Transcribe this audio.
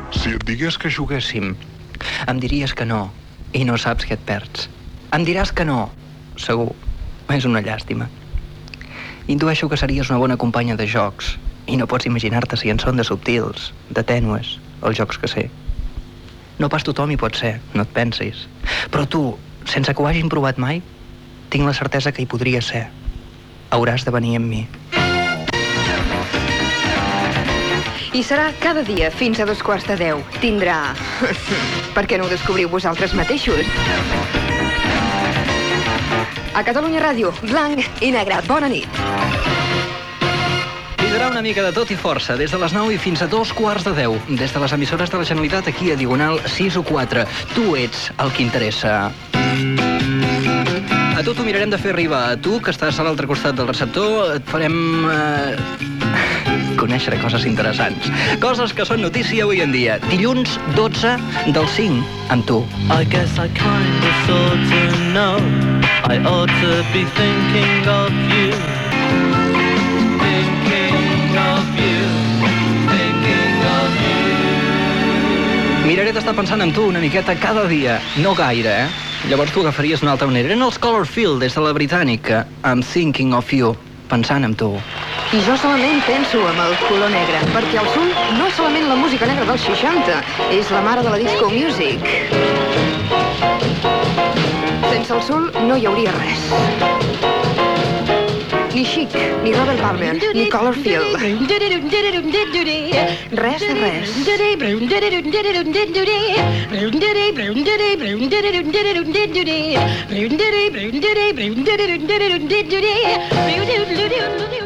Si et digués que juguéssim, Em diries que no, i no saps què et perds. Em diràs que no, segur. És una llàstima. Intueixo que series una bona companya de jocs, i no pots imaginar-te si en són de subtils, de tènues, els jocs que sé. No pas tothom hi pot ser, no et pensis. Però tu, sense que ho hagin provat mai, tinc la certesa que hi podria ser. Hauràs de venir amb mi. I serà cada dia fins a 9:15. Tindrà... Per què no ho descobriu vosaltres mateixos? A Catalunya Ràdio, blanc i negre. Bona nit. Liderar una mica de tot i força, des de les 9 i fins a 9:15. Des de les emissores de la Generalitat, aquí a Diagonal 6 o 4. Tu ets el que interessa. A tu t'ho mirarem de fer arribar. A tu, que estàs a l'altre costat del receptor, et farem... conèixer coses interessants. Coses que són notícia avui en dia. Dilluns 12 del 5, amb tu. I guess I kinda sorta know I ought to be thinking of you. Thinking of you. Thinking of you. Miraré d'estar pensant en tu una miqueta cada dia. No gaire, eh? Llavors tu agafaries una altra manera. Eren els Colorfield, des de la britànica. I'm thinking of you. Pensant en tu. I jo solament penso amb el color negre, perquè el soul no és solament la música negra dels 60, és la mare de la disco music. Sense el soul no hi hauria res. Ni Chic, ni Robert Palmer, ni Colorfield. Res de res.